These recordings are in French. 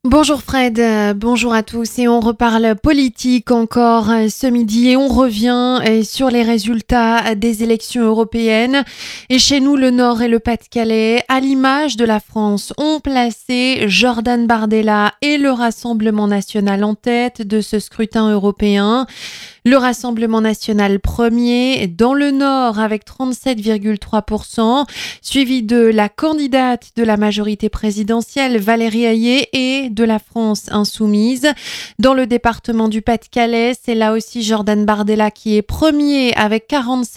Bonjour Fred, bonjour à tous et on reparle politique encore ce midi et on revient sur les résultats des élections européennes. Et chez nous, le Nord et le Pas-de-Calais, à l'image de la France, ont placé Jordan Bardella et le Rassemblement national en tête de ce scrutin européen. Le Rassemblement national premier dans le Nord avec 37,3%, suivi de la candidate de la majorité présidentielle Valérie Hayé et de la France insoumise. Dans le département du Pas-de-Calais, c'est là aussi Jordan Bardella qui est premier avec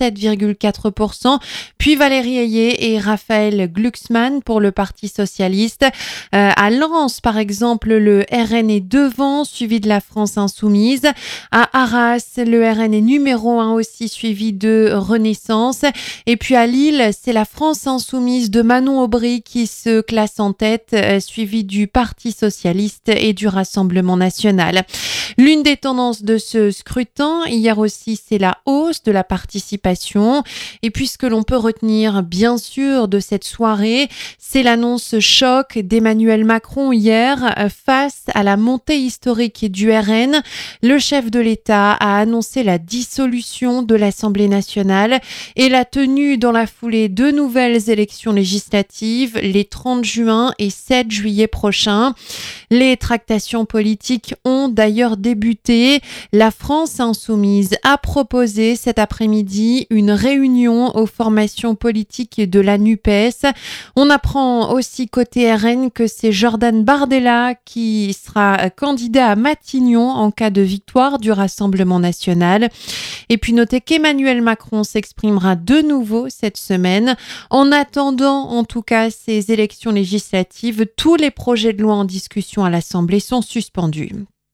47,4%, puis Valérie Hayé et Raphaël Glucksmann pour le Parti socialiste. À Lens, par exemple, le RN est devant, suivi de la France insoumise. À Arras, le RN est numéro 1 aussi, suivi de Renaissance. Et puis à Lille, c'est la France insoumise de Manon Aubry qui se classe en tête, suivi du Parti socialiste et du Rassemblement national. L'une des tendances de ce scrutin, hier aussi, c'est la hausse de la participation. Et puis ce que l'on peut retenir, bien sûr, de cette soirée, c'est l'annonce choc d'Emmanuel Macron hier face à la montée historique du RN. Le chef de l'État a annoncé la dissolution de l'Assemblée nationale et la tenue dans la foulée de nouvelles élections législatives les 30 juin et 7 juillet prochains. Les tractations politiques ont d'ailleurs débuté. La France insoumise a proposé cet après-midi une réunion aux formations politiques de la NUPES. On apprend aussi côté RN que c'est Jordan Bardella qui sera candidat à Matignon en cas de victoire du Rassemblement national. Et puis notez qu'Emmanuel Macron s'exprimera de nouveau cette semaine. En attendant, en tout cas, ces élections législatives, tous les projets de loi en discussion à l'Assemblée sont suspendus.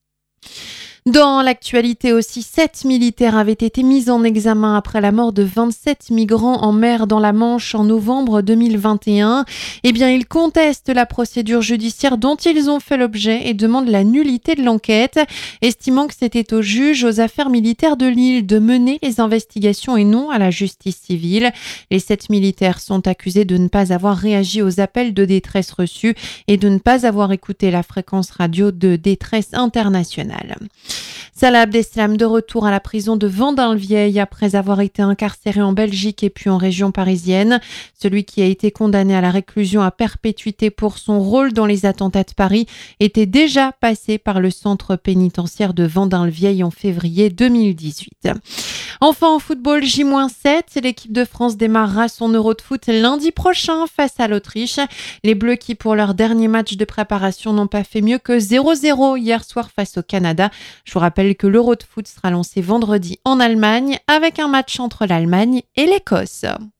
Dans l'actualité aussi, 7 militaires avaient été mis en examen après la mort de 27 migrants en mer dans la Manche en novembre 2021. Eh bien, ils contestent la procédure judiciaire dont ils ont fait l'objet et demandent la nullité de l'enquête, estimant que c'était au juge aux affaires militaires de Lille de mener les investigations et non à la justice civile. Les 7 militaires sont accusés de ne pas avoir réagi aux appels de détresse reçus et de ne pas avoir écouté la fréquence radio de détresse internationale. Salah Abdeslam de retour à la prison de Vendin-le-Vieil après avoir été incarcéré en Belgique et puis en région parisienne. Celui qui a été condamné à la réclusion à perpétuité pour son rôle dans les attentats de Paris était déjà passé par le centre pénitentiaire de Vendin-le-Vieil en février 2018. Enfin en football, J-7, l'équipe de France démarrera son Euro de foot lundi prochain face à l'Autriche. Les Bleus qui pour leur dernier match de préparation n'ont pas fait mieux que 0-0 hier soir face au Canada. Je vous rappelle que l'Euro de foot sera lancé vendredi en Allemagne avec un match entre l'Allemagne et l'Écosse.